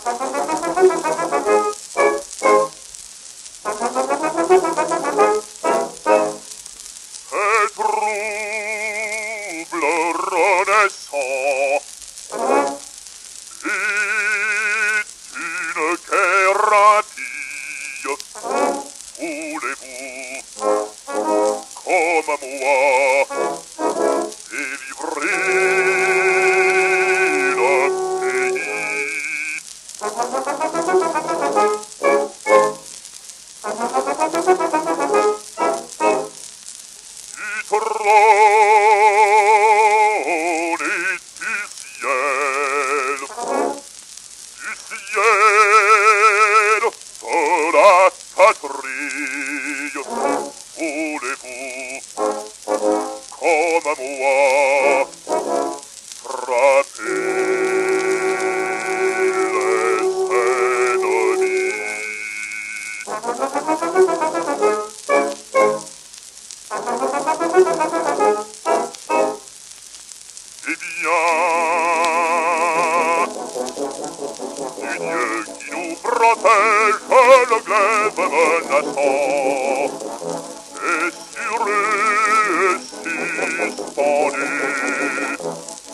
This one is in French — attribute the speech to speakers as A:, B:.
A: Renaissant est une guerre voulez-vous, comme moi, délivrer le pays? Du trône et du ciel de la patrie, voulez-vous, comme moi, frapper les ennemis? Eh bien, du Dieu qui nous protège le glaive menaçant,